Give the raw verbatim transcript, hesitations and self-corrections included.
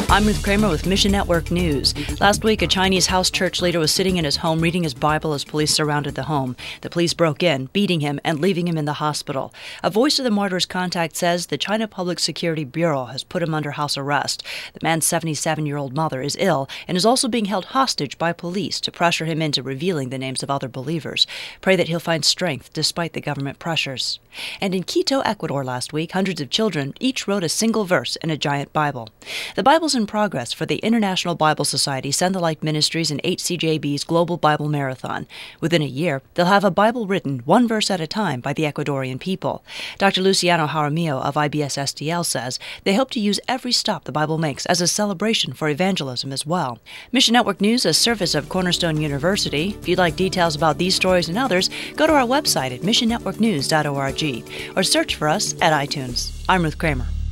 I'm Ruth Kramer with Mission Network News. Last week, a Chinese house church leader was sitting in his home reading his Bible as police surrounded the home. The police broke in, beating him and leaving him in the hospital. A Voice of the Martyrs contact says the China Public Security Bureau has put him under house arrest. The man's seventy-seven-year-old mother is ill and is also being held hostage by police to pressure him into revealing the names of other believers. Pray that he'll find strength despite the government pressures. And in Quito, Ecuador last week, hundreds of children each wrote a single verse in a giant Bible. The Bible's in progress for the International Bible Society, Send the Light Ministries, and H C J B's Global Bible Marathon. Within a year, they'll have a Bible written one verse at a time by the Ecuadorian people. Doctor Luciano Jaramillo of I B S S D L says they hope to use every stop the Bible makes as a celebration for evangelism as well. Mission Network News, a service of Cornerstone University. If you'd like details about these stories and others, go to our website at mission network news dot org or search for us at iTunes. I'm Ruth Kramer.